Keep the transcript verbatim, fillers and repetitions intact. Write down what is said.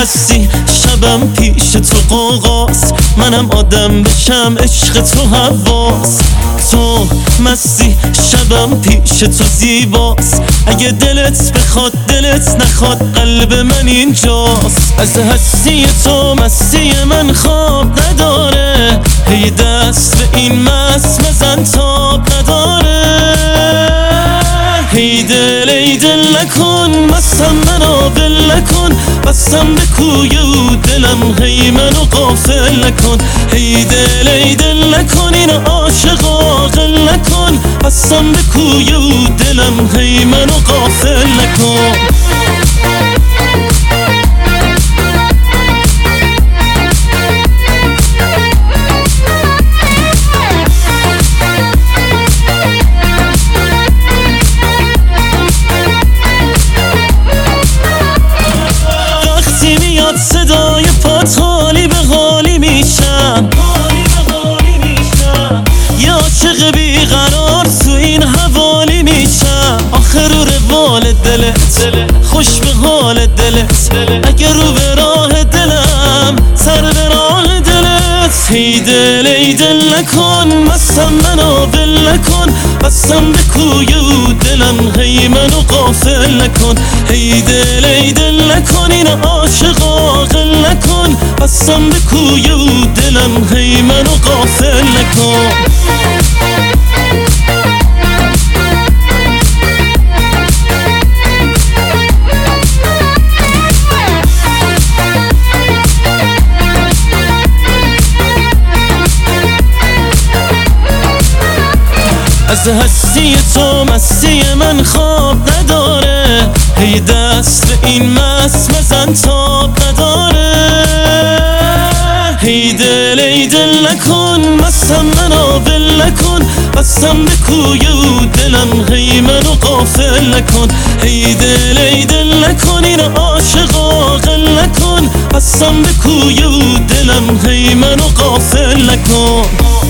هستی شبم پیش تو قوقاس، منم آدم بشم عشق تو حواس. تو مستی شبم پیش تو زیباست، اگه دلت بخواد دلت نخواد قلب من اینجاست. از هستی تو مستی من خواب نداره، هی دست به این مست مزن تاب نداره. هی دل ای دل نکن مستم منو ول نکن، بستم به کوی و دلم هی منو غافل نکن. هی دل ای دل نکن این عاشق عاقل نکن، بستم به کوی و دلم هی منو غافل نکن. صدای پات حالی به حالی میشم، یه عاشق بیقرار تو این حوالی میشم. آخر رو روال دلت خوش به حال دلت، اگه رو به راه دلم سر به راه دلت. هی دل ای دل نکن مستم منو ول نکن، بستم به کوی و دلم هی منو غافل نکن. هی دل ای دل نکن این عاشق عاقل نکن، بستم به کوی و دلم هی منو غافل نکن. از هستی تو مستی من خواب نداره، هی دست به این مست مزن تاب نداره. هی دل ای دل نکن مستم منو ول نکن، بستم به کوی و دلم هی منو غافل نکن. هی دل ای دل نکن این عاشق عاقل نکن، بستم به کوی و دلم هی منو غافل نکن.